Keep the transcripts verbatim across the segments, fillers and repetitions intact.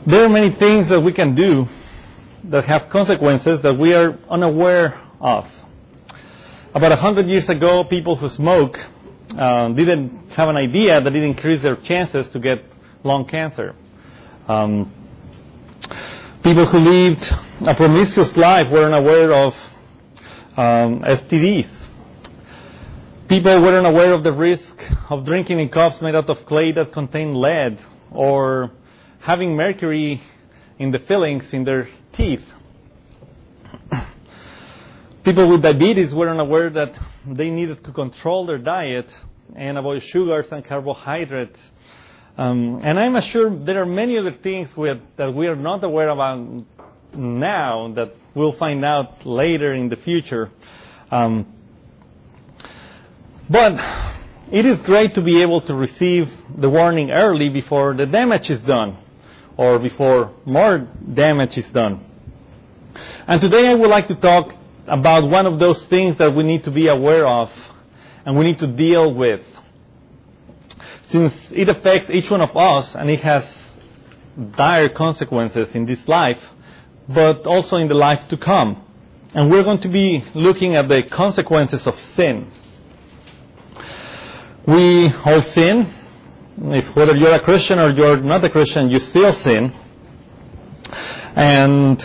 There are many things that we can do that have consequences that we are unaware of. About a hundred years ago, people who smoke uh, didn't have an idea that it increased their chances to get lung cancer. Um, people who lived a promiscuous life weren't aware of um, S T Ds. People weren't aware of the risk of drinking in cups made out of clay that contain lead, or having mercury in the fillings in their teeth. People with diabetes weren't aware that they needed to control their diet and avoid sugars and carbohydrates. Um, and I'm sure there are many other things with, that we are not aware about now that we'll find out later in the future. Um, but it is great to be able to receive the warning early before the damage is done, or before more damage is done. And today I would like to talk about one of those things that we need to be aware of and we need to deal with, since it affects each one of us and it has dire consequences in this life, but also in the life to come. And we're going to be looking at the consequences of sin. We all sin. If whether you're a Christian or you're not a Christian, you still sin. And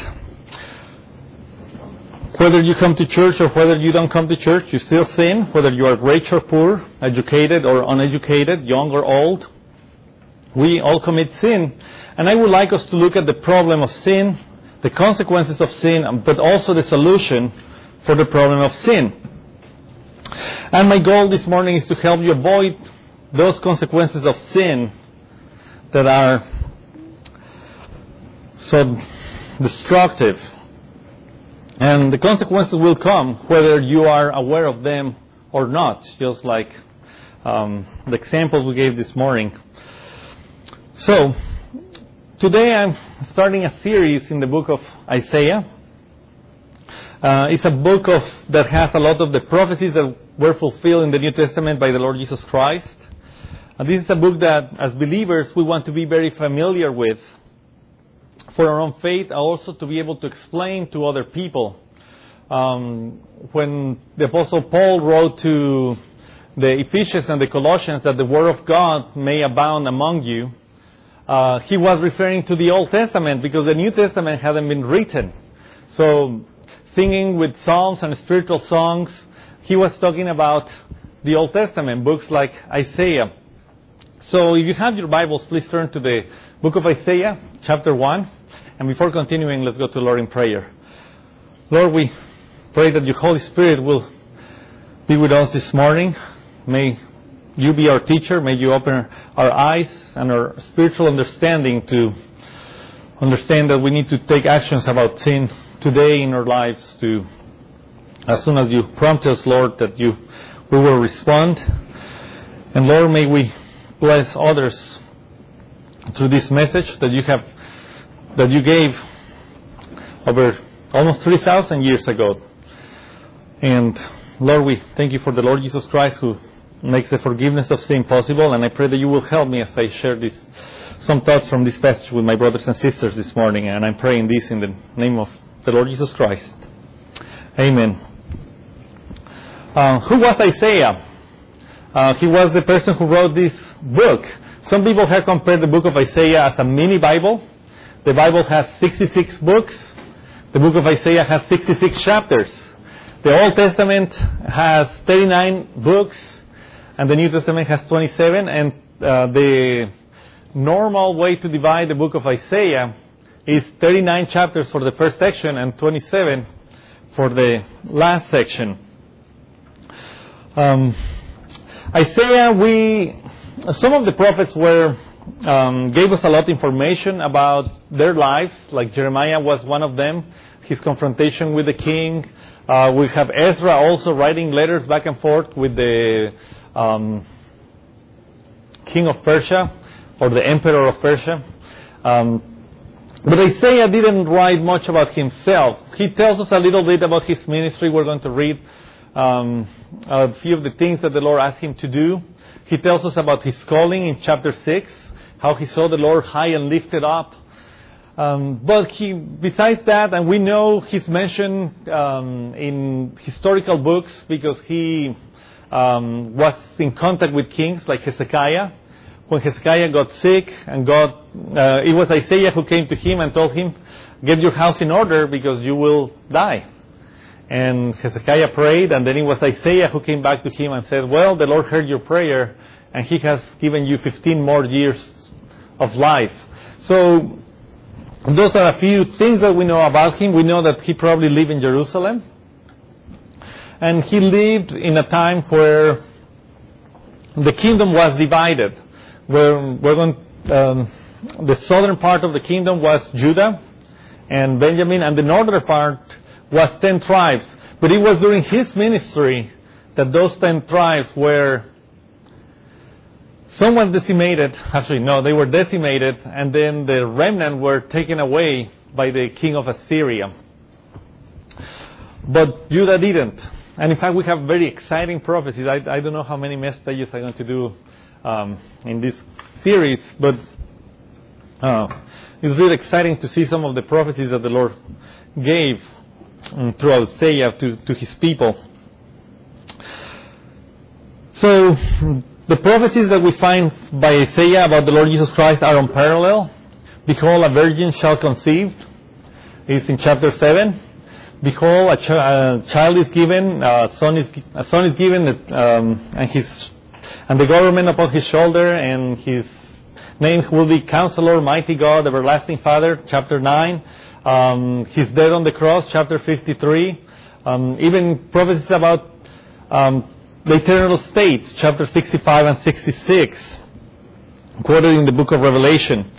whether you come to church or whether you don't come to church, you still sin. Whether you are rich or poor, educated or uneducated, young or old, we all commit sin. And I would like us to look at the problem of sin, the consequences of sin, but also the solution for the problem of sin. And my goal this morning is to help you avoid those consequences of sin that are so destructive. And the consequences will come whether you are aware of them or not, just like um, the examples we gave this morning. So, today I'm starting a series in the book of Isaiah. Uh, it's a book of that has a lot of the prophecies that were fulfilled in the New Testament by the Lord Jesus Christ. And this is a book that, as believers, we want to be very familiar with for our own faith, also to be able to explain to other people. Um, when the Apostle Paul wrote to the Ephesians and the Colossians that the Word of God may abound among you, uh, he was referring to the Old Testament because the New Testament hadn't been written. So, singing with psalms and spiritual songs, he was talking about the Old Testament, books like Isaiah. So if you have your Bibles, please turn to the book of Isaiah, chapter one. And before continuing, let's go to the Lord in prayer. Lord, we pray that your Holy Spirit will be with us this morning. May you be our teacher. May you open our eyes and our spiritual understanding to understand that we need to take actions about sin today in our lives. To, as soon as you prompt us, Lord, that you we will respond. And Lord, may we bless others through this message that you have that you gave over almost three thousand years ago. And Lord, we thank you for the Lord Jesus Christ who makes the forgiveness of sin possible. And I pray that you will help me as I share this some thoughts from this passage with my brothers and sisters this morning. And I'm praying this in the name of the Lord Jesus Christ. Amen. Uh, who was Isaiah? Uh, he was the person who wrote this book. Some people have compared the book of Isaiah as a mini Bible. The Bible has sixty-six books. The book of Isaiah has sixty-six chapters. The Old Testament has thirty-nine books, and the New Testament has twenty-seven. And uh, the normal way to divide the book of Isaiah is thirty-nine chapters for the first section and twenty-seven for the last section. Um, Isaiah, we some of the prophets were um, gave us a lot of information about their lives. Like Jeremiah was one of them. His confrontation with the king. Uh, we have Ezra also writing letters back and forth with the um, king of Persia or the emperor of Persia. Um, but Isaiah didn't write much about himself. He tells us a little bit about his ministry. We're going to read um, a few of the things that the Lord asked him to do. He tells us about his calling in chapter six, how he saw the Lord high and lifted up. Um, but he, besides that, and we know he's mentioned um, in historical books because he um, was in contact with kings like Hezekiah. When Hezekiah got sick and God, uh, it was Isaiah who came to him and told him, get your house in order because you will die. And Hezekiah prayed, and then it was Isaiah who came back to him and said, well, the Lord heard your prayer, and he has given you fifteen more years of life. So those are a few things that we know about him. We know that he probably lived in Jerusalem. And he lived in a time where the kingdom was divided. Where we're going, um, the southern part of the kingdom was Judah and Benjamin, and the northern part was ten tribes. But it was during his ministry that those ten tribes were somewhat decimated. Actually, no, they were decimated, and then the remnant were taken away by the king of Assyria. But Judah didn't. And in fact, we have very exciting prophecies. I, I don't know how many messages I'm going to do um, in this series, but uh, it's really exciting to see some of the prophecies that the Lord gave um, through Isaiah to, to his people. So the prophecies that we find by Isaiah about the Lord Jesus Christ are unparalleled. Behold, a virgin shall conceive. It's in chapter seven. Behold, a, ch- a child is given, a son is, a son is given, um, and his and the government upon his shoulder, and his name will be Counselor, Mighty God, Everlasting Father. Chapter nine. Um, his death on the cross. Chapter fifty-three. Um, even prophecies about um, the eternal state. Chapter sixty-five and sixty-six, quoted in the book of Revelation.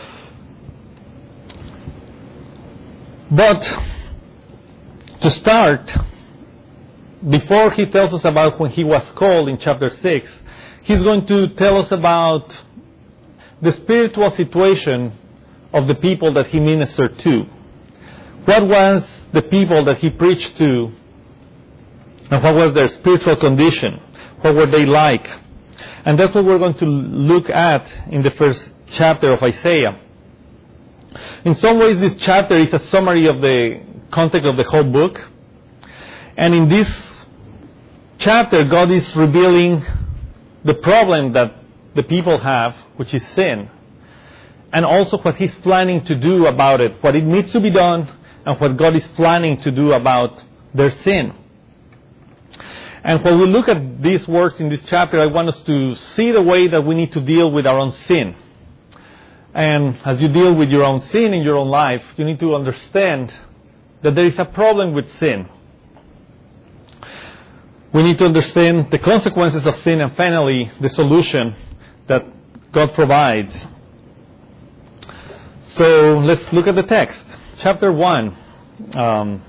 But to start, before he tells us about when he was called in chapter six, he's going to tell us about the spiritual situation of the people that he ministered to. What was the people that he preached to, and what was their spiritual condition? What were they like? And that's what we're going to look at in the first chapter of Isaiah. In some ways, this chapter is a summary of the context of the whole book. And in this chapter, God is revealing the problem that the people have, which is sin, and also what He's planning to do about it, what it needs to be done, and what God is planning to do about their sin. And when we look at these words in this chapter, I want us to see the way that we need to deal with our own sin. And as you deal with your own sin in your own life, you need to understand that there is a problem with sin. We need to understand the consequences of sin, and finally, the solution that God provides. So let's look at the text. Chapter one. Um,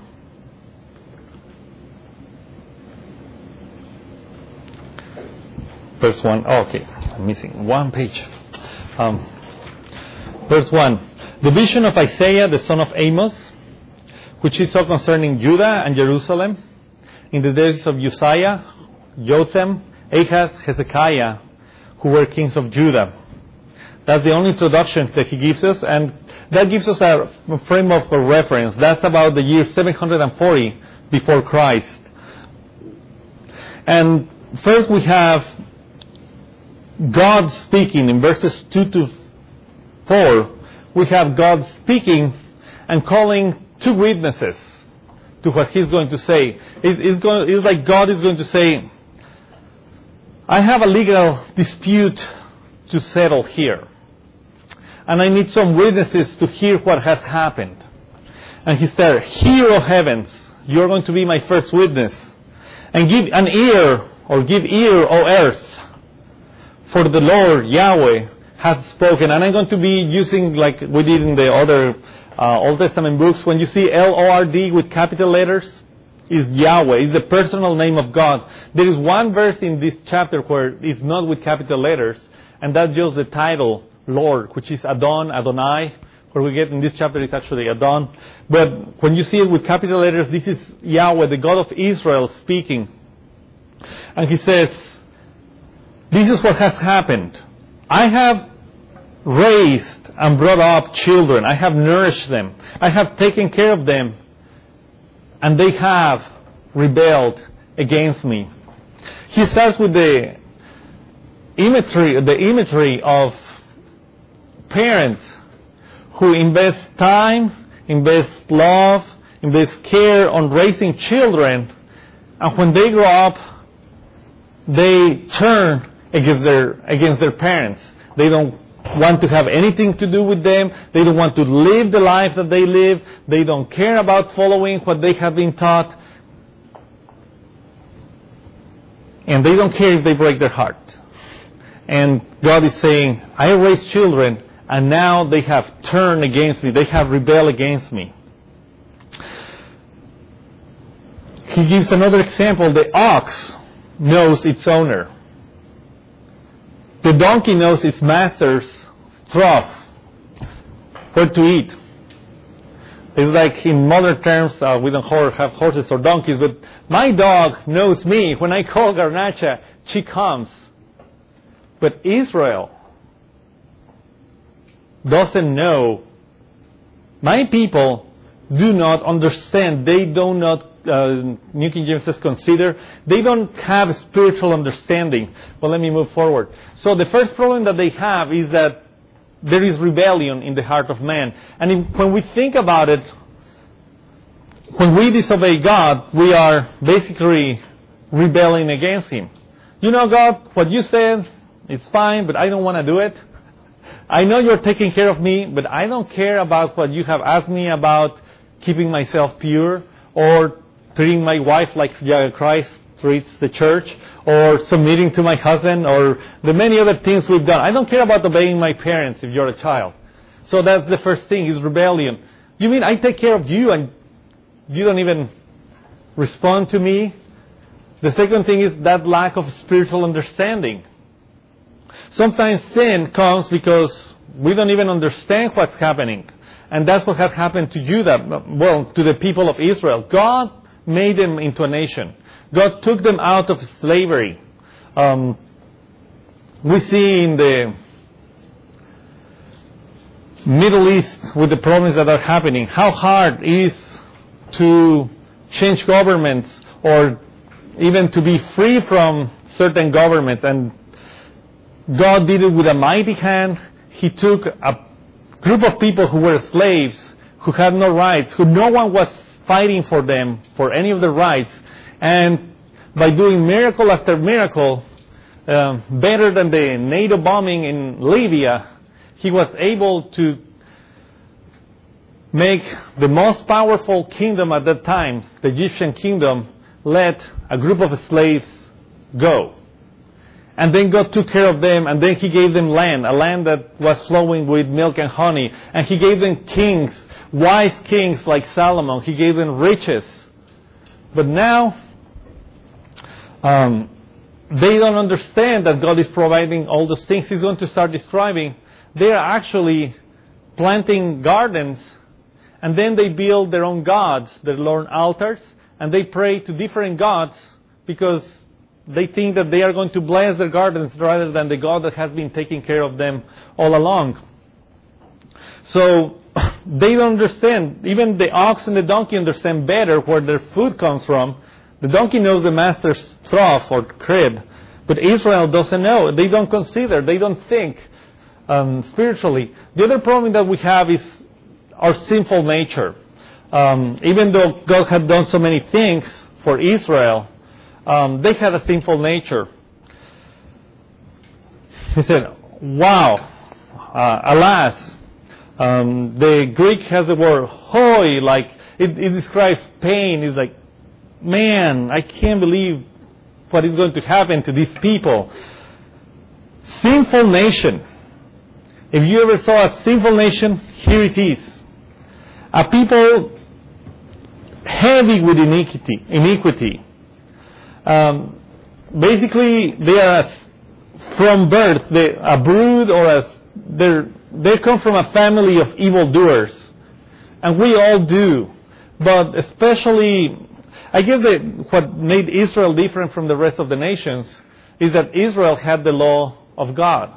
verse one. Oh, okay, I'm missing one page. Um, verse one. The vision of Isaiah, the son of Amos, which he saw concerning Judah and Jerusalem in the days of Uzziah, Jotham, Ahaz, Hezekiah, who were kings of Judah. That's the only introduction that he gives us, and that gives us a frame of reference. That's about the year seven hundred forty before Christ. And first we have God speaking in verses two to four. We have God speaking and calling two witnesses to what He's going to say. It, it's, going, it's like God is going to say, I have a legal dispute to settle here, and I need some witnesses to hear what has happened. And He said, hear, O heavens, you're going to be my first witness, and give an ear, or give ear, O earth, for the Lord Yahweh has spoken. And I'm going to be using, like we did in the other uh, Old Testament books, when you see L O R D with capital letters, is Yahweh, is the personal name of God. There is one verse in this chapter where it's not with capital letters, and that's just the title, Lord, which is Adon, Adonai. Where we get in this chapter is actually Adon. But when you see it with capital letters, this is Yahweh, the God of Israel, speaking. And He says, this is what has happened. I have raised and brought up children. I have nourished them. I have taken care of them. And they have rebelled against me. He starts with the imagery, the imagery of parents who invest time, invest love, invest care on raising children, and when they grow up, they turn against their against their parents. They don't want to have anything to do with them. They don't want to live the life that they live. They don't care about following what they have been taught. And they don't care if they break their heart. And God is saying, I raised children, and now they have turned against me. They have rebelled against me. He gives another example. The ox knows its owner. The donkey knows its master's trough, where to eat. It's like in modern terms, uh, we don't have horses or donkeys, but my dog knows me. When I call Garnacha, she comes. But Israel doesn't know. My people do not understand. They do not, uh, New King James says consider. They don't have spiritual understanding. But let me move forward. So the first problem that they have is that there is rebellion in the heart of man. And if, when we think about it, when we disobey God, we are basically rebelling against Him. You know, God, what you said, it's fine, but I don't want to do it. I know you're taking care of me, but I don't care about what you have asked me about keeping myself pure, or treating my wife like Christ treats the church, or submitting to my husband, or the many other things we've done. I don't care about obeying my parents if you're a child. So that's the first thing, is rebellion. You mean I take care of you and you don't even respond to me? The second thing is that lack of spiritual understanding. Sometimes sin comes because we don't even understand what's happening. And that's what has happened to Judah, well, to the people of Israel. God made them into a nation. God took them out of slavery. Um, we see in the Middle East, with the problems that are happening, how hard it is to change governments, or even to be free from certain governments. And God did it with a mighty hand. He took a group of people who were slaves, who had no rights, who no one was fighting for them, for any of their rights. And by doing miracle after miracle, uh, better than the NATO bombing in Libya, He was able to make the most powerful kingdom at that time, the Egyptian kingdom, let a group of slaves go. And then God took care of them, and then He gave them land, a land that was flowing with milk and honey. And He gave them kings, wise kings like Solomon. He gave them riches. But now, um, they don't understand that God is providing all those things He's going to start describing. They are actually planting gardens, and then they build their own gods, their own altars, and they pray to different gods because they think that they are going to bless their gardens rather than the God that has been taking care of them all along. So they don't understand. Even the ox and the donkey understand better where their food comes from. The donkey knows the master's trough or crib, but Israel doesn't know. They don't consider. They don't think um, spiritually. The other problem that we have is our sinful nature. Um, even though God had done so many things for Israel, Um, they had a sinful nature. He said, wow, uh, alas. Um, the Greek has the word hoi, like it, it describes pain. It's like, man, I can't believe what is going to happen to these people. Sinful nation. If you ever saw a sinful nation, here it is. A people heavy with iniquity. iniquity. Um, basically, they are from birth they, a brood, or a, they come from a family of evildoers, and we all do. But especially, I guess that what made Israel different from the rest of the nations is that Israel had the law of God,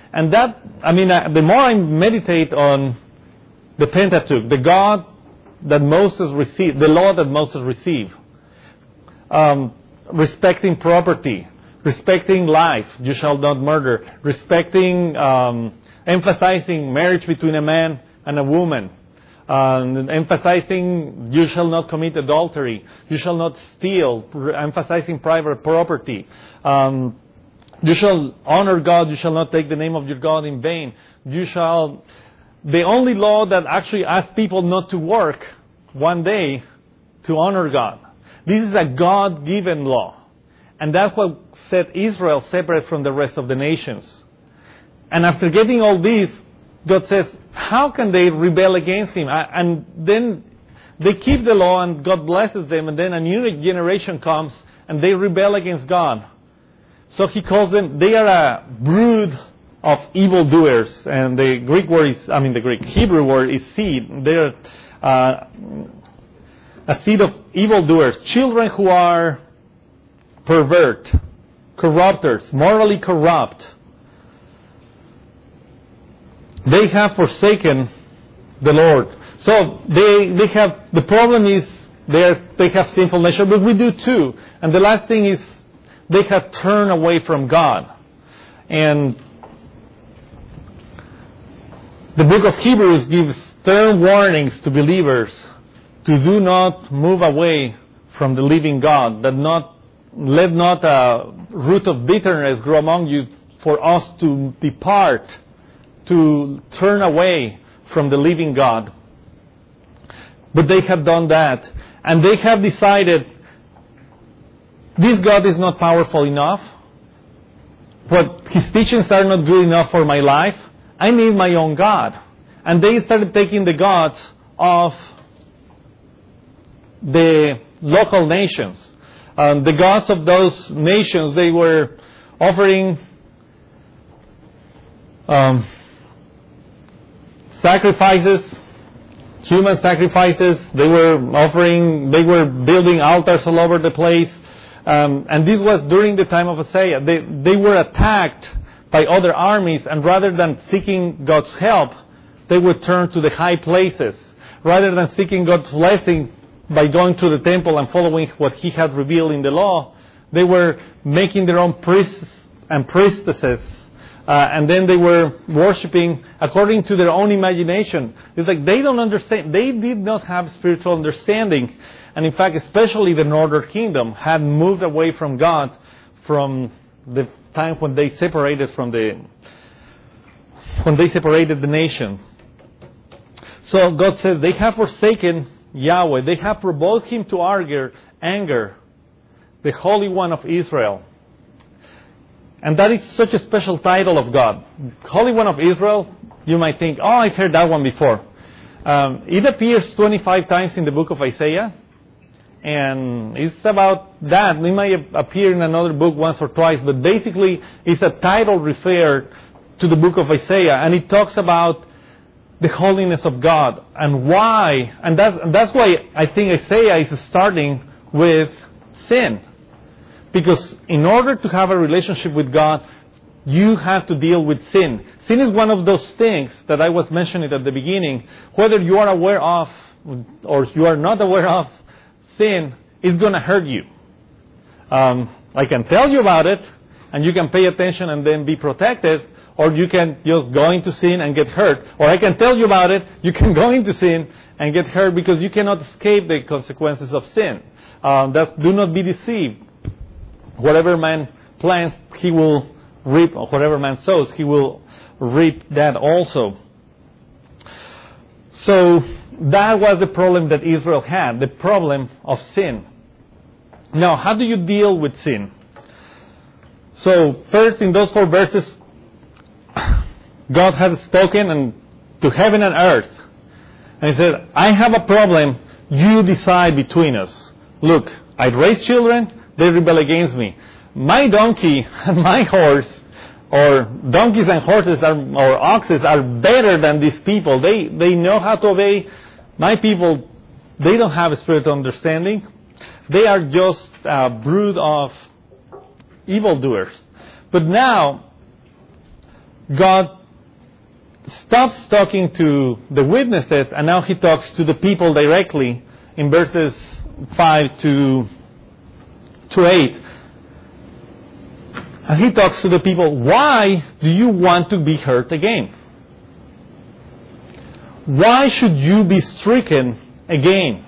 And that, I mean, uh, the more I meditate on the Pentateuch, the God that Moses received, the law that Moses received, um, respecting property, respecting life, you shall not murder, respecting, um, emphasizing marriage between a man and a woman, um, emphasizing you shall not commit adultery, you shall not steal, emphasizing private property, um, you shall honor God, you shall not take the name of your God in vain, you shall... The only law that actually asks people not to work one day to honor God. This is a God-given law. And that's what set Israel separate from the rest of the nations. And after getting all this, God says, how can they rebel against Him? And then they keep the law and God blesses them, and then a new generation comes and they rebel against God. So He calls them, they are a brood of evildoers, and the Greek word is, I mean the Greek Hebrew word is seed. They're uh, a seed of evildoers, children who are pervert, corrupters, morally corrupt. They have forsaken the Lord. So they they have, the problem is they they have sinful nature, but we do too. And the last thing is they have turned away from God. And the book of Hebrews gives stern warnings to believers to do not move away from the living God, that not let not a root of bitterness grow among you for us to depart, to turn away from the living God. But they have done that, and they have decided this God is not powerful enough. What His teachings are not good enough for my life. I need my own God. And they started taking the gods of the local nations. Um, the gods of those nations, they were offering um, sacrifices, human sacrifices. They were offering, they were building altars all over the place. Um, and this was during the time of Isaiah. They, they were attacked by other armies, and rather than seeking God's help, they would turn to the high places. Rather than seeking God's blessing by going to the temple and following what He had revealed in the law, they were making their own priests and priestesses, uh, and then they were worshiping according to their own imagination. It's like they don't understand. They did not have spiritual understanding. And in fact, especially the northern kingdom had moved away from God from the time when they separated from the when they separated the nation. So God says they have forsaken Yahweh. They have provoked Him to anger, anger, the Holy One of Israel. And that is such a special title of God. Holy One of Israel, you might think, oh, I've heard that one before. Um, it appears twenty-five times in the book of Isaiah. And it's about that. It might appear in another book once or twice, but basically it's a title referred to the book of Isaiah, and it talks about the holiness of God and why. And that's, that's why I think Isaiah is starting with sin. Because in order to have a relationship with God, you have to deal with sin. Sin is one of those things that I was mentioning at the beginning. Whether you are aware of or you are not aware of, sin is going to hurt you. Um, I can tell you about it, and you can pay attention and then be protected, or you can just go into sin and get hurt. Or I can tell you about it, you can go into sin and get hurt because you cannot escape the consequences of sin. Um, that's, do not be deceived. Whatever man plants, he will reap, or whatever man sows, he will reap that also. So that was the problem that Israel had, the problem of sin. Now, how do you deal with sin? So, first, in those four verses, God has spoken and to heaven and earth. And He said, I have a problem, you decide between us. Look, I raise children, they rebel against me. My donkey and my horse, or donkeys and horses are, or oxes are better than these people. They, they know how to obey. My people, they don't have a spiritual understanding. They are just a brood of evildoers. But now, God stops talking to the witnesses, and now he talks to the people directly in verses five to, to eight. And he talks to the people, why do you want to be hurt again? Why should you be stricken again?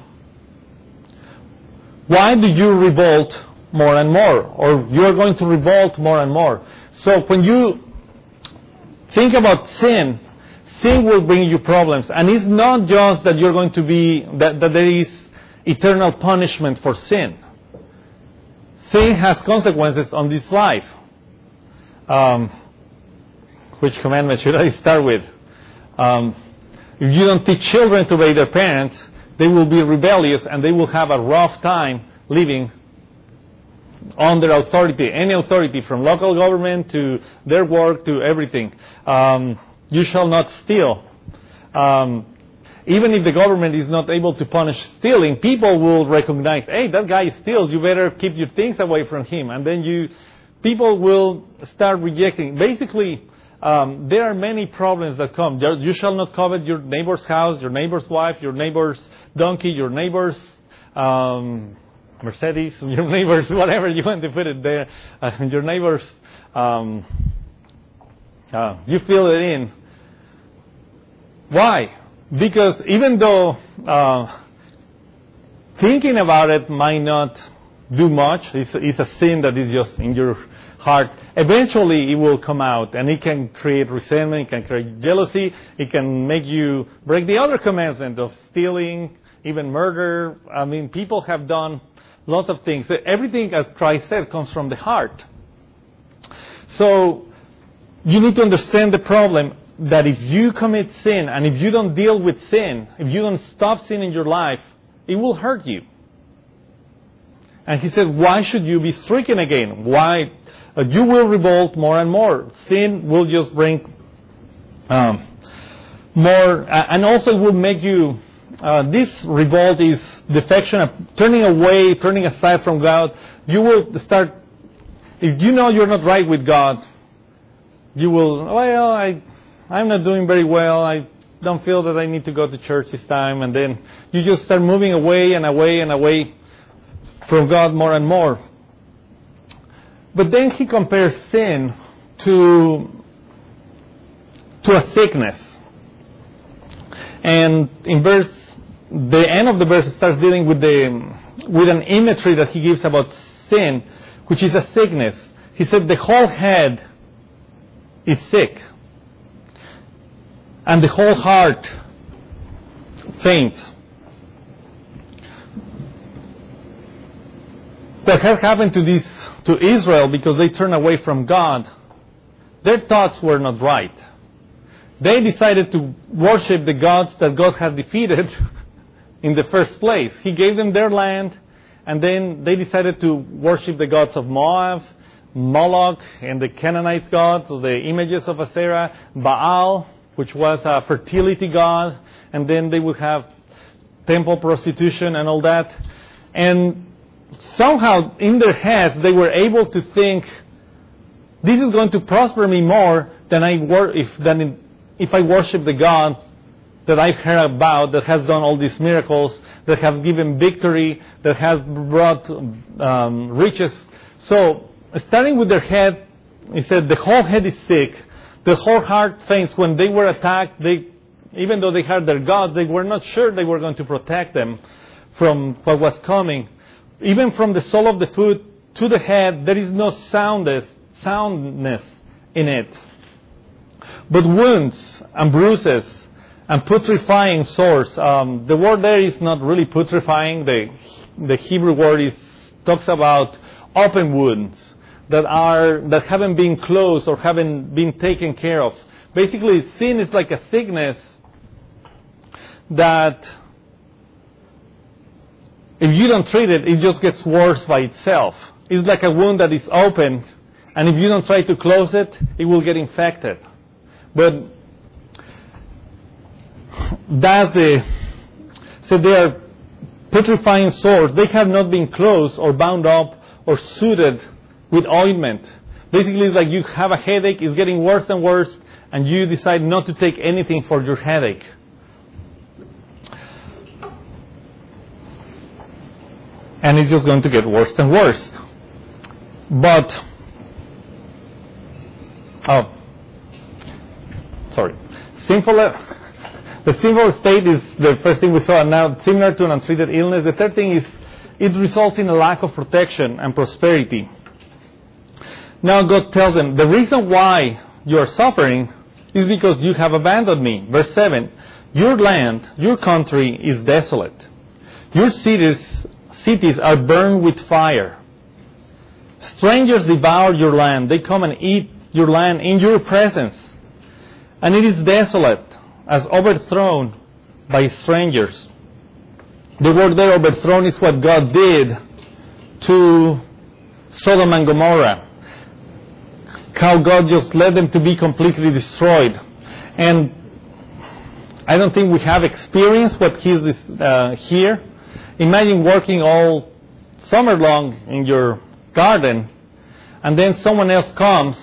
Why do you revolt more and more? Or you're going to revolt more and more. So when you think about sin, sin will bring you problems. And it's not just that you're going to be, that, that there is eternal punishment for sin. Sin has consequences on this life. Um, which commandment should I start with? Um, if you don't teach children to obey their parents, they will be rebellious and they will have a rough time living under authority, any authority, from local government to their work to everything. Um, you shall not steal. Um, even if the government is not able to punish stealing, people will recognize, hey, that guy steals, you better keep your things away from him. And then you, people will start rejecting. Basically, um, there are many problems that come. You shall not covet your neighbor's house, your neighbor's wife, your neighbor's donkey, your neighbor's um, Mercedes, your neighbor's, whatever you want to put it there, uh, your neighbor's, um, uh, you fill it in. Why? Because even though uh, thinking about it might not do much, it's, it's a sin that is just in your heart, eventually it will come out and it can create resentment, it can create jealousy, it can make you break the other commandment of stealing, even murder. I mean, people have done lots of things. Everything, as Christ said, comes from the heart. So you need to understand the problem that if you commit sin and if you don't deal with sin, if you don't stop sin in your life, it will hurt you. And he said, why should you be stricken again? Why? Uh, you will revolt more and more. Sin will just bring um, more, uh, and also it will make you, uh, this revolt is defection, uh, turning away, turning aside from God. You will start, if you know you're not right with God, you will, well, I, I'm not doing very well. I don't feel that I need to go to church this time. And then you just start moving away and away and away from God more and more. But then he compares sin to, to a sickness. And in verse, the end of the verse starts dealing with the, with an imagery that he gives about sin, which is a sickness. He said the whole head is sick. And the whole heart faints. What has happened to this, to Israel, because they turned away from God, their thoughts were not right. They decided to worship the gods that God had defeated in the first place. He gave them their land, and then they decided to worship the gods of Moab, Moloch, and the Canaanites gods, the images of Asherah, Baal, which was a fertility god, and then they would have temple prostitution and all that. And somehow in their heads they were able to think, this is going to prosper me more than I wor- if than if I worship the God that I've heard about, that has done all these miracles, that has given victory, that has brought um, riches. So starting with their head, he said the whole head is sick. The whole heart faints. When they were attacked, they, even though they had their gods, they were not sure they were going to protect them from what was coming. Even from the sole of the foot to the head, there is no soundness, soundness in it. But wounds and bruises and putrefying sores. Um, the word there is not really putrefying. The, the Hebrew word is, talks about open wounds that are that haven't been closed or haven't been taken care of. Basically, sin is like a sickness that if you don't treat it, it just gets worse by itself. It's like a wound that is open, and if you don't try to close it, it will get infected. But that's the, so they are putrefying sores. They have not been closed or bound up or suited with ointment. Basically, it's like you have a headache, it's getting worse and worse, and you decide not to take anything for your headache. And it's just going to get worse and worse. But, oh, sorry. Sinful, the sinful state is the first thing we saw, and now similar to an untreated illness. The third thing is it results in a lack of protection and prosperity. Now God tells them, the reason why you are suffering is because you have abandoned me. Verse seven, your land, your country is desolate. Your cities, cities are burned with fire. Strangers devour your land. They come and eat your land in your presence. And it is desolate, as overthrown by strangers. The word there, overthrown, is what God did to Sodom and Gomorrah. How God just led them to be completely destroyed. And I don't think we have experienced what He is uh, here. Imagine working all summer long in your garden, and then someone else comes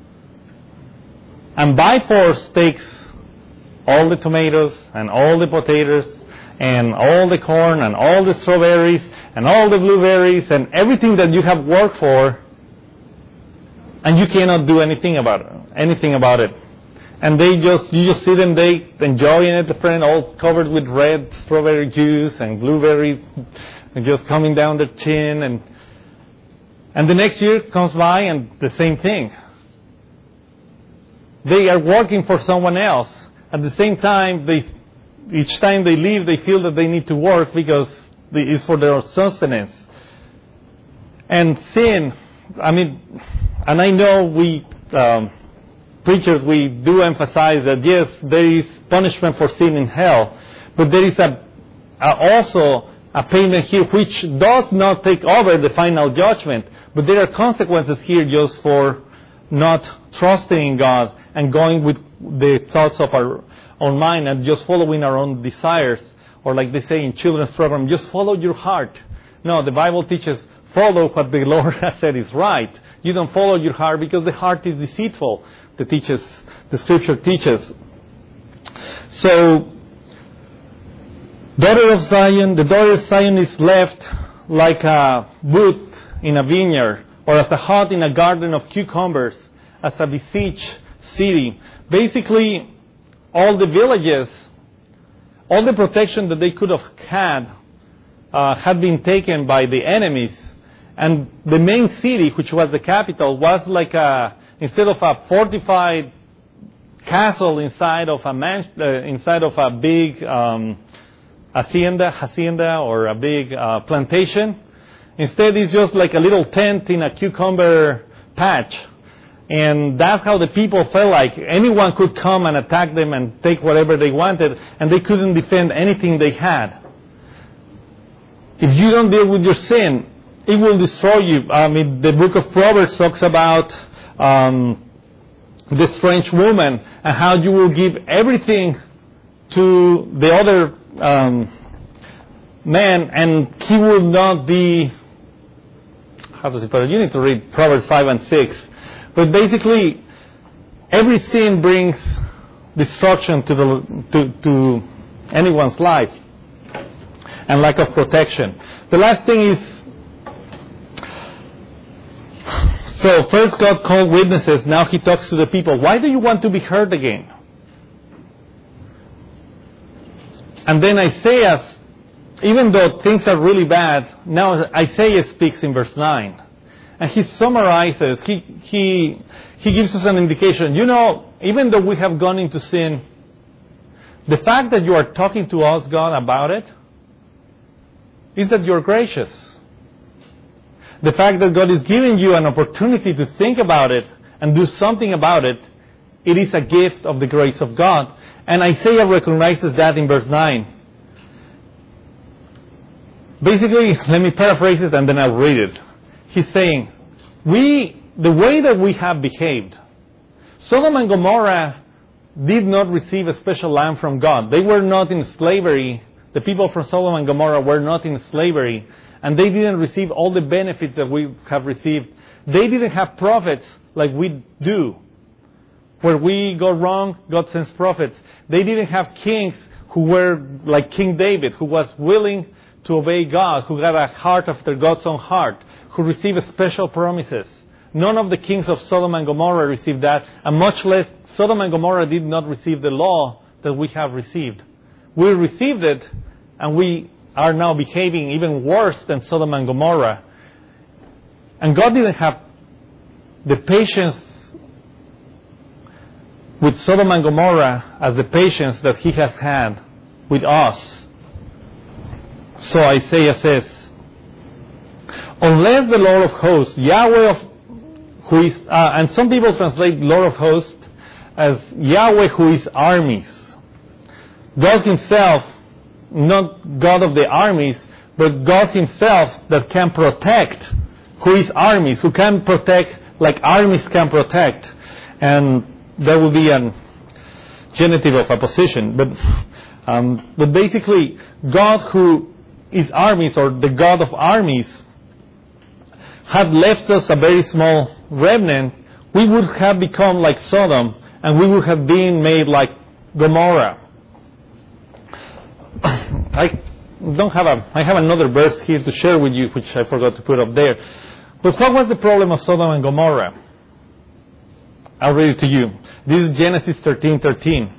and by force takes all the tomatoes and all the potatoes and all the corn and all the strawberries and all the blueberries and everything that you have worked for, and you cannot do anything about it. Anything about it. And they just, you just see them, they enjoying it, the friend, all covered with red strawberry juice and blueberries, and just coming down their chin, and and the next year comes by and the same thing. They are working for someone else. At the same time, they each time they leave, they feel that they need to work because it's for their sustenance. And sin, I mean, and I know we um, preachers, we do emphasize that yes, there is punishment for sin in hell, but there is a, a also a payment here which does not take over the final judgment, but there are consequences here just for not trusting in God and going with the thoughts of our own mind and just following our own desires, or like they say in children's program, just follow your heart. No, the Bible teaches follow what the Lord has said is right. You don't follow your heart because the heart is deceitful. The teaches, the Scripture teaches. So, daughter of Zion, the daughter of Zion is left like a booth in a vineyard, or as a hut in a garden of cucumbers, as a besieged city. Basically, all the villages, all the protection that they could have had, uh, had been taken by the enemies. And the main city, which was the capital, was like a, instead of a fortified castle inside of a man, uh, inside of a big um, hacienda, hacienda, or a big uh, plantation. Instead, it's just like a little tent in a cucumber patch. And that's how the people felt like. Anyone could come and attack them and take whatever they wanted, and they couldn't defend anything they had. If you don't deal with your sin, it will destroy you. I mean, the book of Proverbs talks about um, the strange woman and how you will give everything to the other um, man, and he will not be. How does it put it? You need to read Proverbs five and six. But basically, every sin brings destruction to the to, to anyone's life and lack of protection. The last thing is. So first God called witnesses, now He talks to the people. Why do you want to be heard again? And then Isaiah, even though things are really bad, now Isaiah speaks in verse nine. And he summarizes, he, he, he gives us an indication. You know, even though we have gone into sin, the fact that you are talking to us, God, about it, is that you're gracious. The fact that God is giving you an opportunity to think about it and do something about it, it is a gift of the grace of God. And Isaiah recognizes that in verse nine. Basically, let me paraphrase it and then I'll read it. He's saying, we, the way that we have behaved, Sodom and Gomorrah did not receive a special land from God. They were not in slavery. The people from Sodom and Gomorrah were not in slavery. And they didn't receive all the benefits that we have received. They didn't have prophets like we do. Where we go wrong, God sends prophets. They didn't have kings who were like King David, who was willing to obey God, who got a heart after God's own heart, who received special promises. None of the kings of Sodom and Gomorrah received that, and much less Sodom and Gomorrah did not receive the law that we have received. We received it, and we are now behaving even worse than Sodom and Gomorrah. And God didn't have the patience with Sodom and Gomorrah as the patience that He has had with us. So Isaiah says, unless the Lord of hosts, Yahweh of who is, uh, and some people translate Lord of hosts as Yahweh who is armies. God Himself, not God of the armies, but God Himself that can protect, who is armies, who can protect like armies can protect. And that will be a genitive of a position. But, um, but basically, God who is armies, or the God of armies, had left us a very small remnant, we would have become like Sodom, and we would have been made like Gomorrah. I don't have a, I have another verse here to share with you, which I forgot to put up there. But what was the problem of Sodom and Gomorrah? I'll read it to you. This is Genesis thirteen thirteen.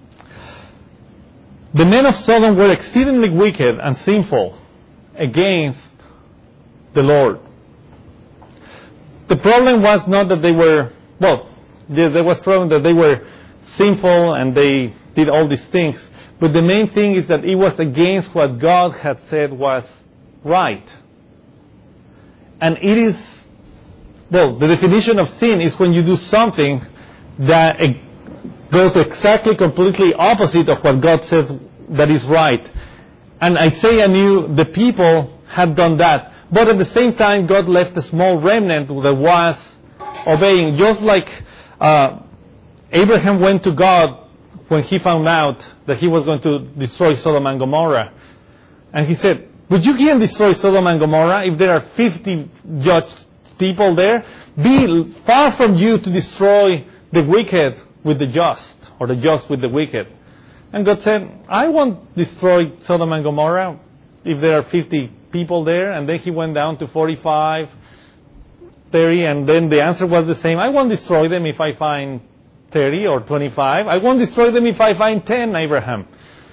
The men of Sodom were exceedingly wicked and sinful against the Lord. The problem was not that they were, well, there was a problem that they were sinful and they did all these things. But the main thing is that it was against what God had said was right. And it is, well, the definition of sin is when you do something that goes exactly, completely opposite of what God says that is right. And Isaiah knew the people had done that. But at the same time, God left a small remnant that was obeying. Just like uh, Abraham went to God when he found out that he was going to destroy Sodom and Gomorrah. And he said, would you here destroy Sodom and Gomorrah if there are fifty judged people there? Be far from you to destroy the wicked with the just, or the just with the wicked. And God said, I won't destroy Sodom and Gomorrah if there are fifty people there. And then He went down to forty-five, thirty, and then the answer was the same. I won't destroy them if I find thirty or twenty-five. I won't destroy them if I find ten, Abraham.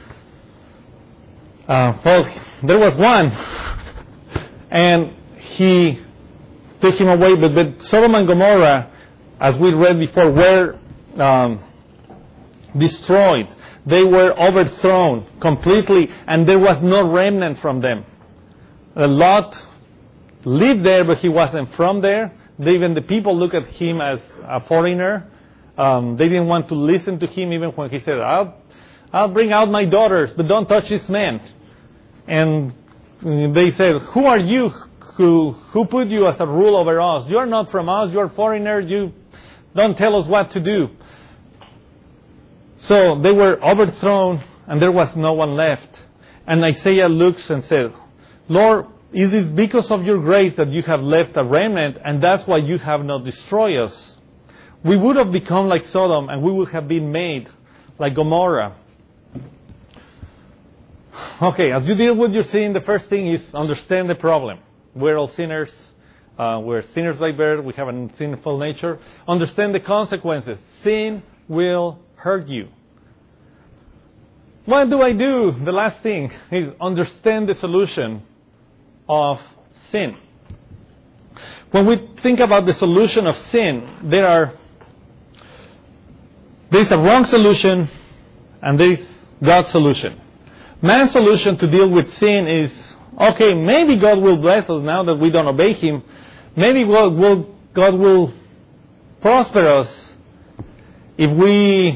Uh, well, there was one, and He took him away. But, but Sodom and Gomorrah, as we read before, were um, destroyed. They were overthrown completely, and there was no remnant from them. Lot lived there, but he wasn't from there. They, even the people looked at him as a foreigner. Um, they didn't want to listen to him even when he said, I'll, I'll bring out my daughters, but don't touch this man. And they said, who are you? Who, who put you as a rule over us? You're not from us. You're a foreigner. You don't tell us what to do. So they were overthrown, and there was no one left. And Isaiah looks and says, Lord, is it because of your grace that you have left a remnant, and that's why you have not destroyed us? We would have become like Sodom, and we would have been made like Gomorrah. Okay, as you deal with your sin, the first thing is understand the problem. We're all sinners. Uh, we're sinners like birds. We have a sinful nature. Understand the consequences. Sin will hurt you. What do I do? The last thing is understand the solution of sin. When we think about the solution of sin, there are there is a wrong solution and there is God's solution. Man's solution to deal with sin is, okay, maybe God will bless us now that we don't obey Him. Maybe God will, God will prosper us if we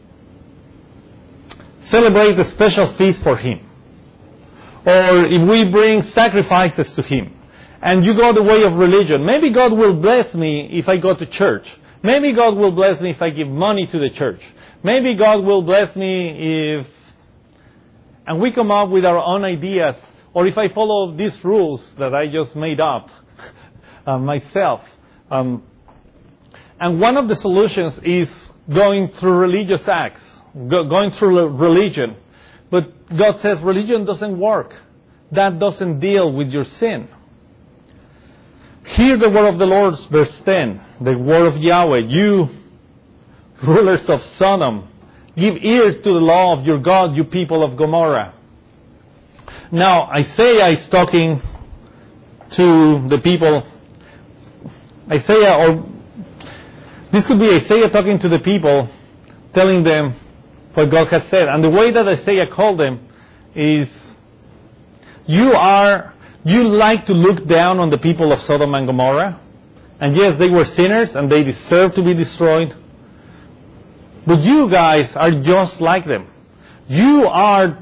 celebrate a special feast for Him, or if we bring sacrifices to Him. And you go the way of religion. Maybe God will bless me if I go to church. Maybe God will bless me if I give money to the church. Maybe God will bless me if... And we come up with our own ideas, or if I follow these rules that I just made up uh, myself. Um, and one of the solutions is going through religious acts, go, going through religion. But God says religion doesn't work. That doesn't deal with your sin. Hear the word of the Lord, verse ten, the word of Yahweh. You rulers of Sodom, give ears to the law of your God, you people of Gomorrah. Now, Isaiah is talking to the people. Isaiah, or this could be Isaiah talking to the people, telling them what God has said. And the way that Isaiah called them is, you are, you like to look down on the people of Sodom and Gomorrah. And yes, they were sinners and they deserve to be destroyed. But you guys are just like them. You are,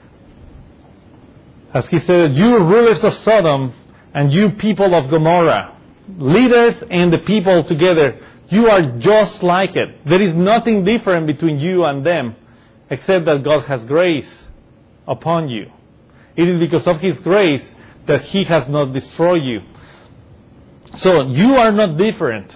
as he said, you rulers of Sodom and you people of Gomorrah, leaders and the people together, you are just like it. There is nothing different between you and them, except that God has grace upon you. It is because of His grace that He has not destroyed you. So you are not different.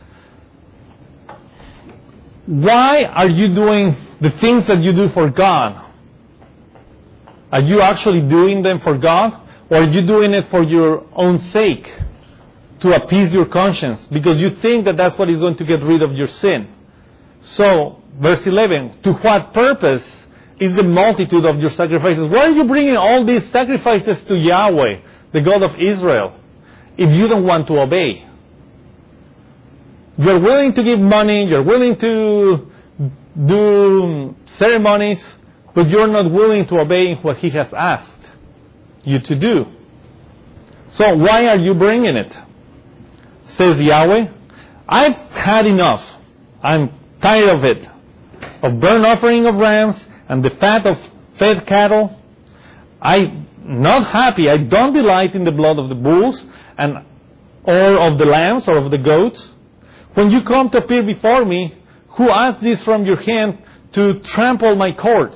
Why are you doing the things that you do for God? Are you actually doing them for God? Or are you doing it for your own sake? To appease your conscience? Because you think that that's what is going to get rid of your sin. So, verse eleven, to what purpose is the multitude of your sacrifices? Why are you bringing all these sacrifices to Yahweh, the God of Israel, if you don't want to obey? You're willing to give money, you're willing to do ceremonies, but you're not willing to obey what He has asked you to do. So why are you bringing it? Says Yahweh, I've had enough. I'm tired of it. Of burnt offering of rams and the fat of fed cattle. I'm not happy. I don't delight in the blood of the bulls and or of the lambs or of the goats. When you come to appear before me, who asked this from your hand to trample my courts?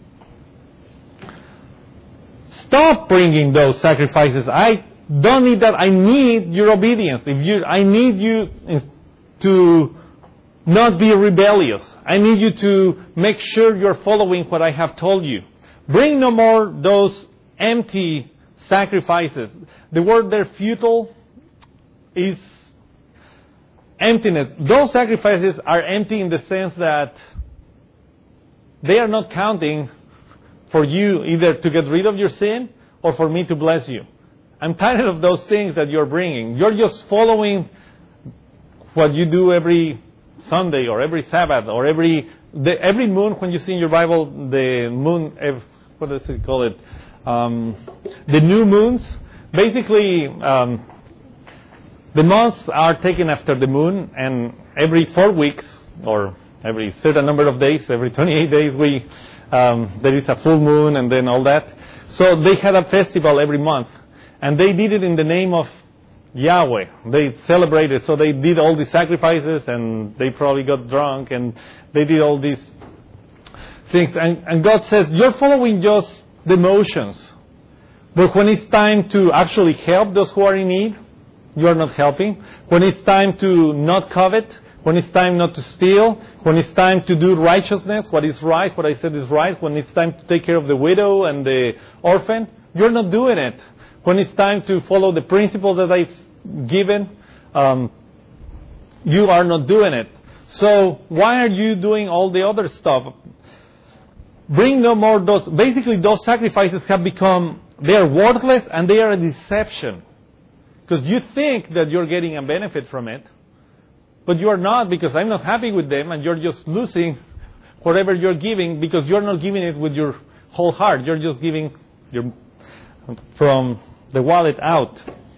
Stop bringing those sacrifices. I don't need that. I need your obedience. If you, I need you to not be rebellious. I need you to make sure you're following what I have told you. Bring no more those empty sacrifices. The word there, futile, is emptiness. Those sacrifices are empty in the sense that they are not counting for you either to get rid of your sin or for me to bless you. I'm tired of those things that you're bringing. You're just following what you do every Sunday or every Sabbath or every the, every moon. When you see in your Bible the moon, what does it call it? Um, the new moons. Basically, um, the months are taken after the moon, and every four weeks or every certain number of days, every twenty-eight days, we um, there is a full moon and then all that. So they had a festival every month. And they did it in the name of Yahweh. They celebrated, so they did all these sacrifices, and they probably got drunk, and they did all these things. And, and God says, you're following just the motions. But when it's time to actually help those who are in need, you're not helping. When it's time to not covet, when it's time not to steal, when it's time to do righteousness, what is right, what I said is right, when it's time to take care of the widow and the orphan, you're not doing it. When it's time to follow the principles that I've given, um, you are not doing it. So why are you doing all the other stuff? Bring no more those. Basically, those sacrifices have become, they are worthless and they are a deception. Because you think that you're getting a benefit from it, but you are not, because I'm not happy with them, and you're just losing whatever you're giving because you're not giving it with your whole heart. You're just giving your from the wallet out.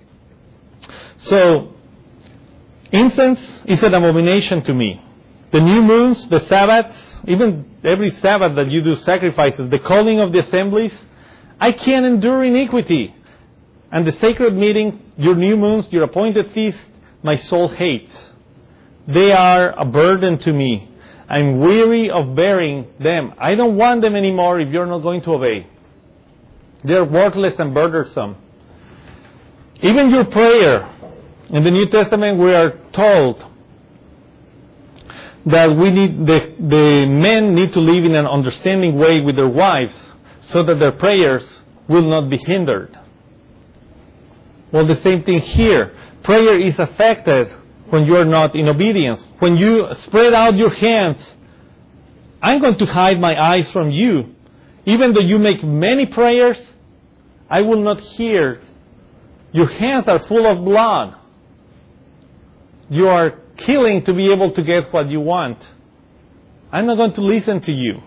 So, incense is an abomination to me. The new moons, the Sabbaths, even every Sabbath that you do sacrifices, the calling of the assemblies, I can't endure iniquity. And the sacred meeting, your new moons, your appointed feast, my soul hates. They are a burden to me. I'm weary of bearing them. I don't want them anymore if you're not going to obey. They're worthless and burdensome. Even your prayer. In the New Testament we are told that we need the, the men need to live in an understanding way with their wives so that their prayers will not be hindered. Well, the same thing here. Prayer is affected when you are not in obedience. When you spread out your hands, I'm going to hide my eyes from you. Even though you make many prayers, I will not hear. Your hands are full of blood. You are killing to be able to get what you want. I'm not going to listen to you.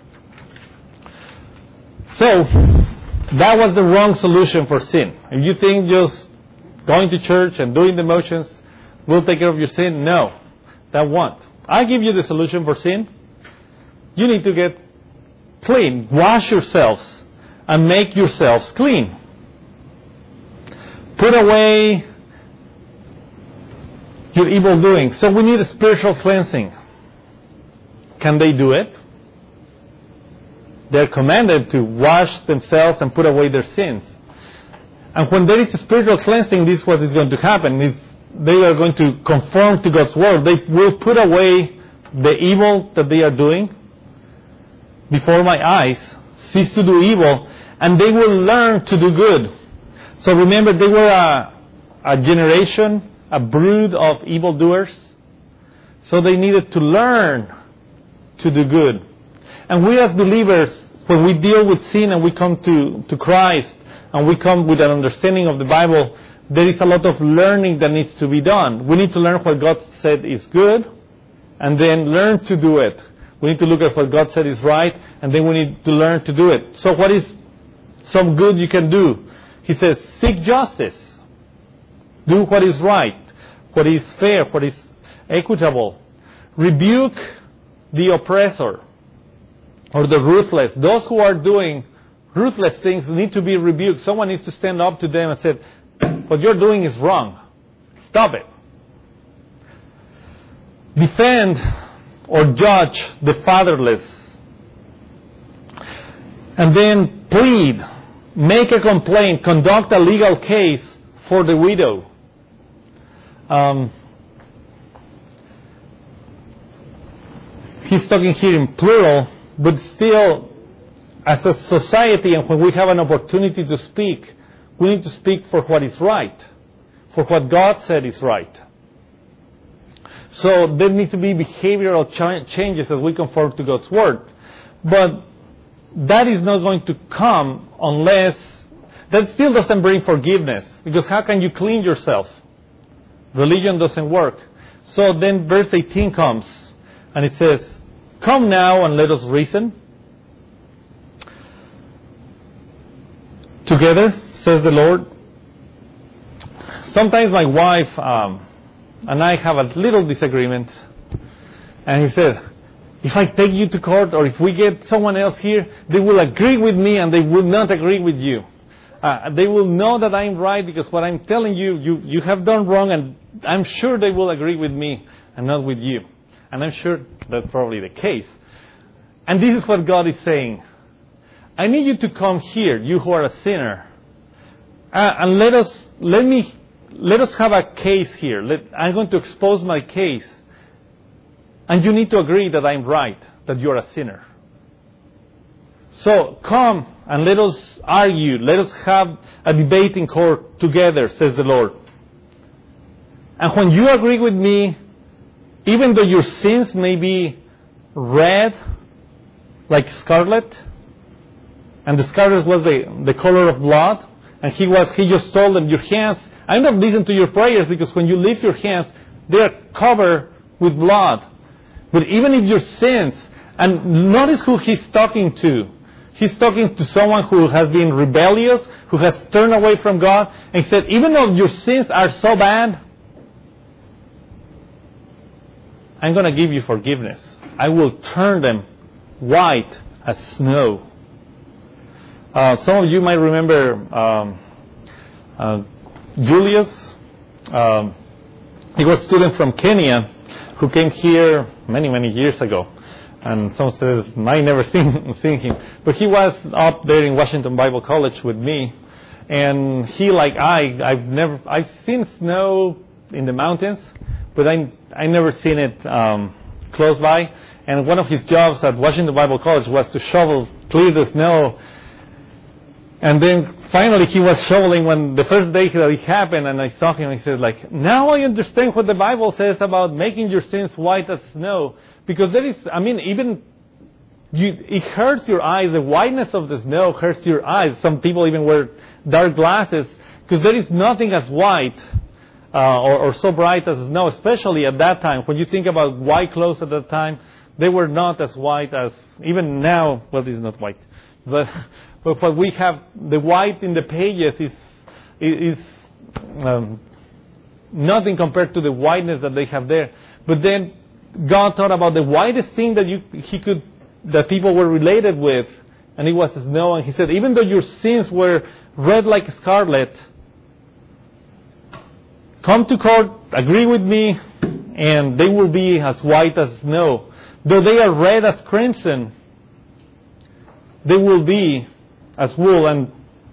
So, that was the wrong solution for sin. If you think just going to church and doing the motions will take care of your sin, no, that won't. I give you the solution for sin. You need to get clean. Wash yourselves and make yourselves clean. Put away your evil doing. So we need a spiritual cleansing. Can they do it? They're commanded to wash themselves and put away their sins. And when there is a spiritual cleansing, this is what is going to happen. Is they are going to conform to God's word. They will put away the evil that they are doing before my eyes, cease to do evil, and they will learn to do good. So remember, they were a, a generation, a brood of evildoers. So they needed to learn to do good. And we as believers, when we deal with sin and we come to, to Christ, and we come with an understanding of the Bible, there is a lot of learning that needs to be done. We need to learn what God said is good, and then learn to do it. We need to look at what God said is right, and then we need to learn to do it. So what is some good you can do? He says, seek justice. Do what is right, what is fair, what is equitable. Rebuke the oppressor or the ruthless. Those who are doing ruthless things need to be rebuked. Someone needs to stand up to them and say, what you're doing is wrong. Stop it. Defend or judge the fatherless. And then plead, make a complaint, conduct a legal case for the widow. Um, he's talking here in plural, but still, as a society, and when we have an opportunity to speak, we need to speak for what is right, for what God said is right. So there need to be behavioral ch- changes as we conform to God's Word. But that is not going to come unless, that still doesn't bring forgiveness. Because how can you clean yourself? Religion doesn't work. So then verse eighteen comes, and it says, come now and let us reason together, says the Lord. Sometimes my wife um, and I have a little disagreement. And he said, if I take you to court or if we get someone else here, they will agree with me and they will not agree with you. Uh, they will know that I'm right because what I'm telling you, you, you have done wrong, and I'm sure they will agree with me and not with you. And I'm sure that's probably the case. And this is what God is saying. I need you to come here, you who are a sinner, uh, and let us, let me, let us have a case here. Let, I'm going to expose my case. And you need to agree that I'm right, that you're a sinner. So come and let us argue. Let us have a debate in court together, says the Lord. And when you agree with me, even though your sins may be red, like scarlet, and the scarlet was the, the color of blood, and he was he just told them, your hands, I'm not listening to your prayers, because when you lift your hands, they are covered with blood. But even if your sins, and notice who he's talking to. He's talking to someone who has been rebellious, who has turned away from God, and he said, even though your sins are so bad, I'm going to give you forgiveness. I will turn them white as snow. Uh, some of you might remember um, uh, Julius. Um, he was a student from Kenya who came here many, many years ago. And some students might never seen, seen him. But he was up there in Washington Bible College with me. And he, like I, I've never, I've seen snow in the mountains, but I, I never seen it um, close by, and one of his jobs at Washington Bible College was to shovel, clear the snow. And then finally he was shoveling when the first day that it happened, and I saw him, and he said, like, now I understand what the Bible says about making your sins white as snow. Because there is, I mean, even you, it hurts your eyes. The whiteness of the snow hurts your eyes. Some people even wear dark glasses, because there is nothing as white uh, or, or so bright as snow, especially at that time. When you think about white clothes at that time, they were not as white as, even now, well, this is not white. But, but what we have, the white in the pages is, is um, nothing compared to the whiteness that they have there. But then God thought about the whitest thing that you, he could, that people were related with, and it was snow. And he said, even though your sins were red like scarlet, come to court, agree with me, and they will be as white as snow. Though they are red as crimson, they will be as wool. And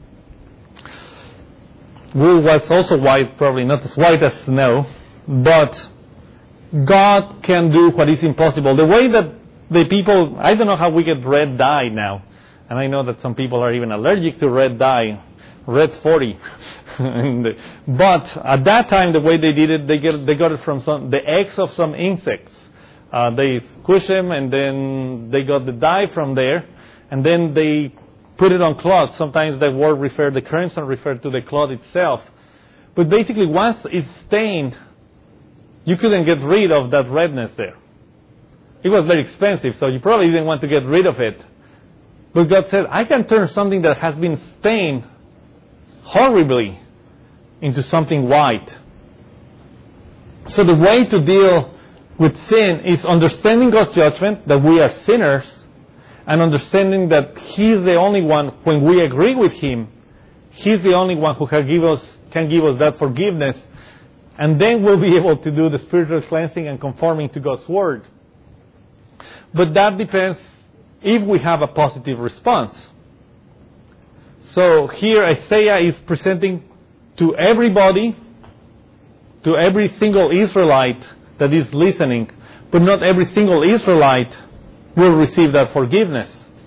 wool was also white, probably not as white as snow. But God can do what is impossible. The way that the people, I don't know how we get red dye now. And I know that some people are even allergic to red dye. Red forty. But at that time, the way they did it, they get they got it from some the eggs of some insects. Uh, they squish them, and then they got the dye from there, and then they put it on cloth. Sometimes the word referred, the crimson referred to the cloth itself. But basically, once it's stained, you couldn't get rid of that redness there. It was very expensive, so you probably didn't want to get rid of it. But God said, I can turn something that has been stained horribly into something white. So the way to deal with sin is understanding God's judgment, that we are sinners, and understanding that He's the only one, when we agree with Him, He's the only one who can give us, can give us that forgiveness. And then we'll be able to do the spiritual cleansing and conforming to God's Word. But that depends if we have a positive response. So here Isaiah is presenting to everybody, to every single Israelite that is listening, but not every single Israelite will receive that forgiveness.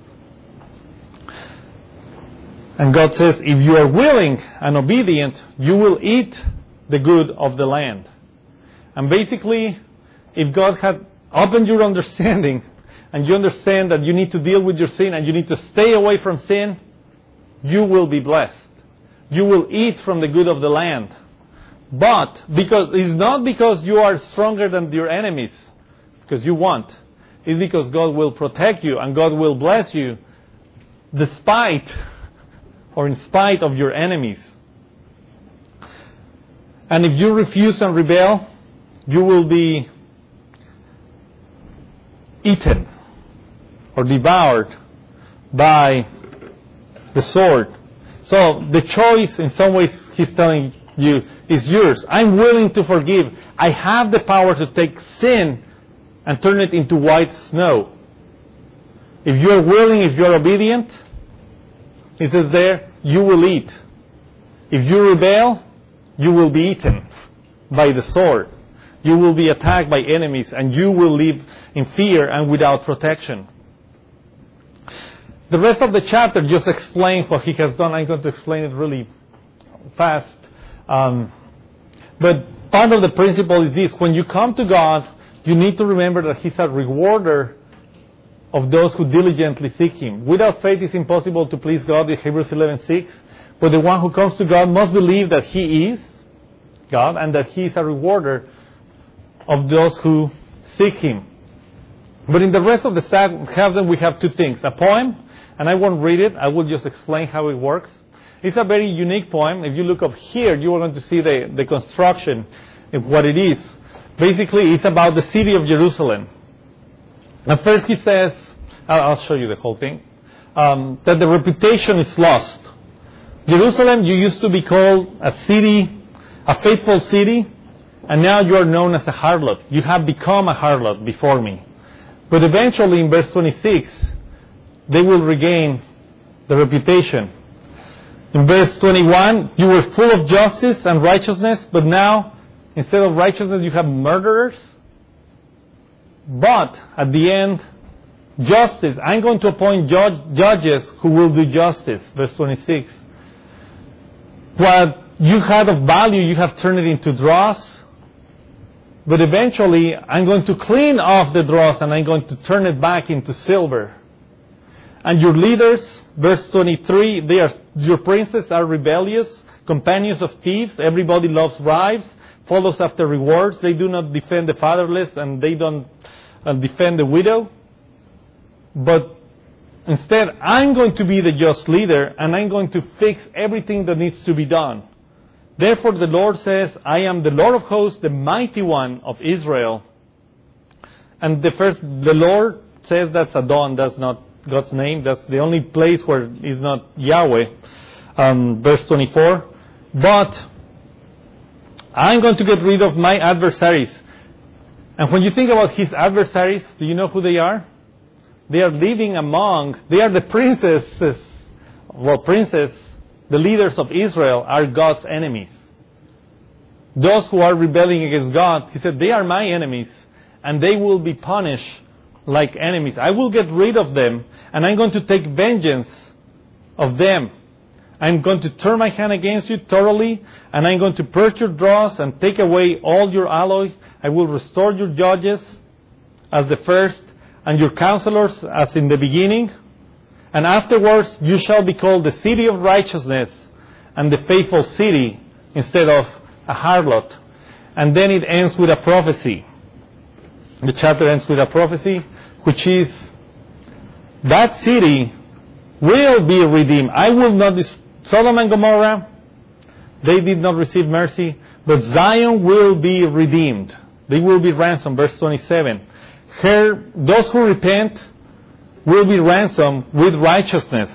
And God says, if you are willing and obedient, you will eat the good of the land. And basically, if God had opened your understanding, and you understand that you need to deal with your sin and you need to stay away from sin, you will be blessed. You will eat from the good of the land. But because it's not because you are stronger than your enemies, because you won't. It's because God will protect you and God will bless you despite or in spite of your enemies. And if you refuse and rebel, you will be eaten or devoured by the sword. So the choice, in some ways, He's telling you, is yours. I'm willing to forgive. I have the power to take sin and turn it into white snow. If you're willing, if you're obedient, it says there, you will eat. If you rebel, you will be eaten by the sword. You will be attacked by enemies, and you will live in fear and without protection. The rest of the chapter just explains what He has done. I'm going to explain it really fast. Um, but part of the principle is this. When you come to God, you need to remember that He's a rewarder of those who diligently seek Him. Without faith it's impossible to please God, in Hebrews eleven six. But the one who comes to God must believe that He is God and that He is a rewarder of those who seek Him. But in the rest of the chapter we have two things. A poem, and I won't read it. I will just explain how it works. It's a very unique poem. If you look up here, you are going to see the, the construction of what it is. Basically, it's about the city of Jerusalem. At first he says, I'll show you the whole thing, um, that the reputation is lost. Jerusalem, you used to be called a city, a faithful city, and now you are known as a harlot. You have become a harlot before me. But eventually, in verse twenty-six, they will regain the reputation. In verse twenty-one, you were full of justice and righteousness, but now, instead of righteousness, you have murderers. But at the end, justice. I'm going to appoint judge, judges who will do justice. Verse twenty-six. What you had of value, you have turned it into dross. But eventually, I'm going to clean off the dross and I'm going to turn it back into silver. And your leaders, verse twenty-three, they are, your princes are rebellious, companions of thieves. Everybody loves bribes, follows after rewards. They do not defend the fatherless and they don't uh, defend the widow. But instead, I'm going to be the just leader and I'm going to fix everything that needs to be done. Therefore, the Lord says, I am the Lord of hosts, the mighty one of Israel. And the first, the Lord says that's Adon, that's not God's name. That's the only place where it's not Yahweh. Um, verse twenty-four. But I'm going to get rid of my adversaries. And when you think about his adversaries, do you know who they are? They are living among, they are the princesses, well, princes, the leaders of Israel are God's enemies. Those who are rebelling against God, he said, they are my enemies, and they will be punished like enemies. I will get rid of them, and I'm going to take vengeance of them. I'm going to turn my hand against you thoroughly, and I'm going to purge your dross and take away all your alloy. I will restore your judges as the first, and your counselors as in the beginning. And afterwards you shall be called the city of righteousness and the faithful city instead of a harlot. And then it ends with a prophecy. The chapter ends with a prophecy, which is, that city will be redeemed. I will not, dis- Sodom and Gomorrah, they did not receive mercy, but Zion will be redeemed. They will be ransomed. Verse twenty-seven. Her, those who repent will be ransomed with righteousness.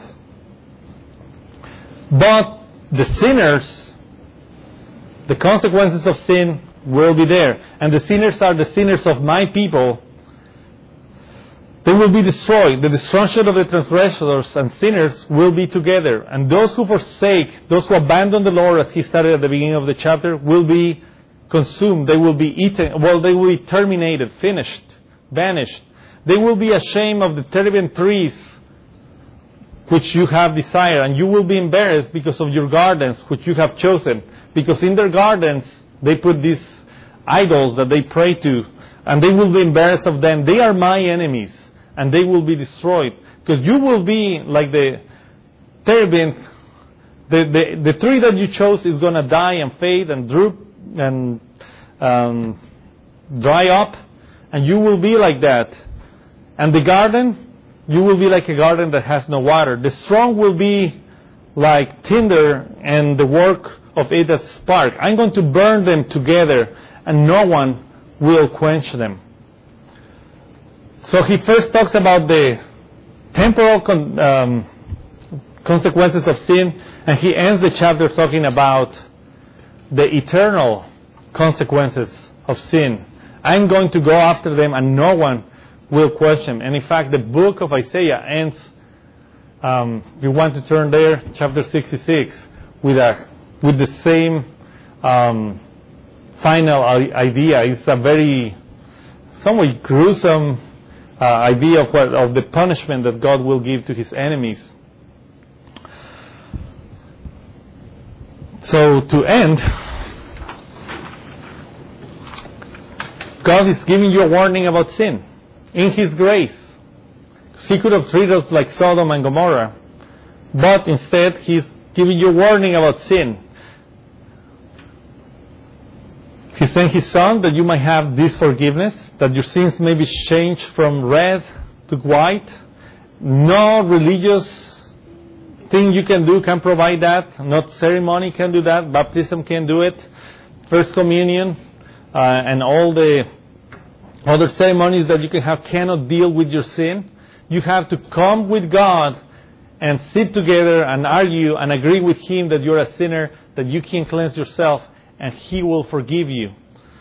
But the sinners, the consequences of sin will be there. And the sinners are the sinners of my people. They will be destroyed. The destruction of the transgressors and sinners will be together. And those who forsake, those who abandon the Lord, as he started at the beginning of the chapter, will be consumed. They will be eaten. Well, they will be terminated, finished, vanished. They will be ashamed of the terebinth trees which you have desired, and you will be embarrassed because of your gardens which you have chosen. Because in their gardens they put these idols that they pray to, and they will be embarrassed of them. They are my enemies, and they will be destroyed. Because you will be like the terebinth. The, the, the tree that you chose is going to die and fade and droop and um, dry up, and you will be like that. And the garden, you will be like a garden that has no water. The strong will be like tinder, and the work of it as spark. I'm going to burn them together, and no one will quench them. So he first talks about the temporal con- um, consequences of sin, and he ends the chapter talking about the eternal consequences of sin. I'm going to go after them, and no one will question. And in fact, the book of Isaiah ends, um, if you want to turn there, chapter sixty-six, with a with the same um, final idea. It's a very, somewhat gruesome uh, idea of what, of the punishment that God will give to His enemies. So to end, God is giving you a warning about sin in His grace. He could have treated us like Sodom and Gomorrah, but instead He's giving you a warning about sin. He sent His Son that you might have this forgiveness, that your sins may be changed from red to white. No religious thing you can do can provide that. Not ceremony can do that. Baptism can do it. First Communion uh, and all the other ceremonies that you can have cannot deal with your sin. You have to come with God and sit together and argue and agree with Him that you're a sinner, that you can cleanse yourself, and He will forgive you.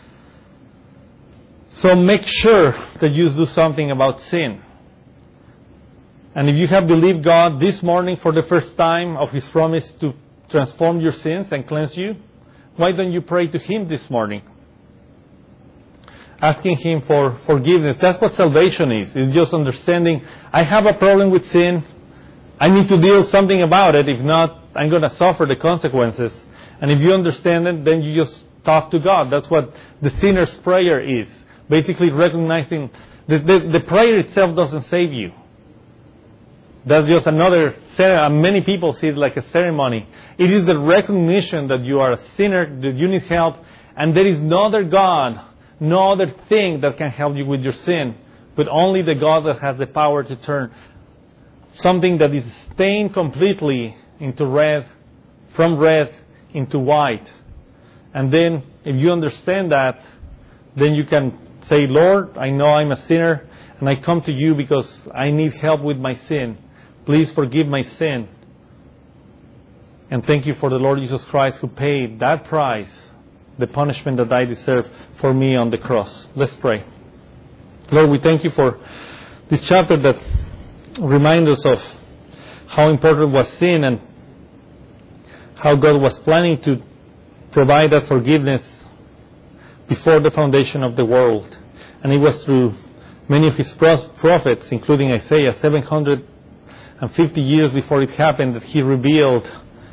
So make sure that you do something about sin. And if you have believed God this morning for the first time of His promise to transform your sins and cleanse you, why don't you pray to Him this morning? asking Him for forgiveness. That's what salvation is. It's just understanding, I have a problem with sin. I need to deal something about it. If not, I'm going to suffer the consequences. And if you understand it, then you just talk to God. That's what the sinner's prayer is. Basically recognizing that the, the prayer itself doesn't save you. That's just another, many people see it like a ceremony. It is the recognition that you are a sinner, that you need help, and there is no other God, no other thing that can help you with your sin, but only the God that has the power to turn something that is stained completely into red, from red into white. And then, if you understand that, then you can say, Lord, I know I'm a sinner, and I come to you because I need help with my sin. Please forgive my sin. And thank you for the Lord Jesus Christ who paid that price, the punishment that I deserve for me on the cross. Let's pray. Lord, we thank you for this chapter that reminds us of how important was sin and how God was planning to provide that forgiveness before the foundation of the world. And it was through many of His prophets, including Isaiah, seven hundred fifty years before it happened, that He revealed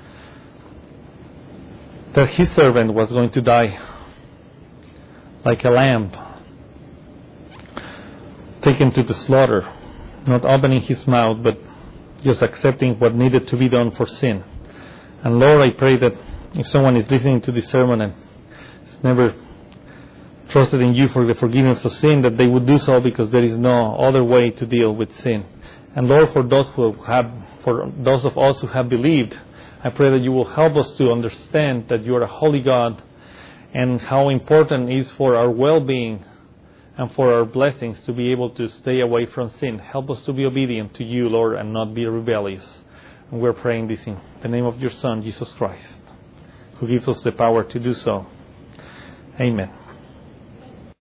that His servant was going to die like a lamb, taken to the slaughter, not opening His mouth, but just accepting what needed to be done for sin. And Lord, I pray that if someone is listening to this sermon and has never trusted in you for the forgiveness of sin, that they would do so because there is no other way to deal with sin. And Lord, for those who have, for those of us who have believed, I pray that you will help us to understand that you are a holy God and how important it is for our well-being and for our blessings to be able to stay away from sin. Help us to be obedient to you, Lord, and not be rebellious. And we're praying this in the name of your Son, Jesus Christ, who gives us the power to do so. Amen.